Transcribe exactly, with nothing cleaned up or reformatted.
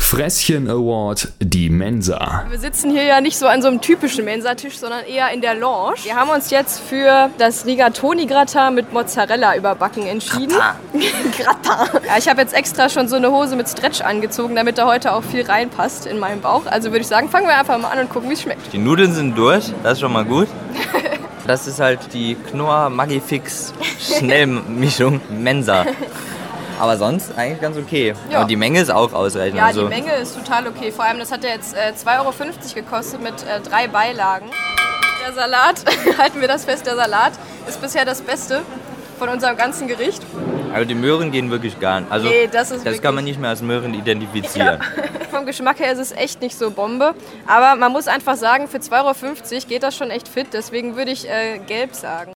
Fresschen Award, die Mensa. Wir sitzen hier ja nicht so an so einem typischen Mensatisch, sondern eher in der Lounge. Wir haben uns jetzt für das Rigatoni-Gratin mit Mozzarella überbacken entschieden. Gratin. Ja, ich habe jetzt extra schon so eine Hose mit Stretch angezogen, damit da heute auch viel reinpasst in meinen Bauch. Also würde ich sagen, fangen wir einfach mal an und gucken, wie es schmeckt. Die Nudeln sind durch, das ist schon mal gut. Das ist halt die Knorr Magifix Schnellmischung Mensa. Aber sonst eigentlich ganz okay. Ja. Und die Menge ist auch ausreichend. Ja, also. Die Menge ist total okay. Vor allem, das hat ja jetzt äh, zwei Euro fünfzig gekostet mit äh, drei Beilagen. Der Salat, halten wir das fest, der Salat ist bisher das Beste von unserem ganzen Gericht. Aber die Möhren gehen wirklich gar nicht. Also, nee, das ist das kann man nicht mehr als Möhren identifizieren. Ja. Vom Geschmack her ist es echt nicht so Bombe. Aber man muss einfach sagen, für zwei Euro fünfzig geht das schon echt fit. Deswegen würde ich äh, gelb sagen.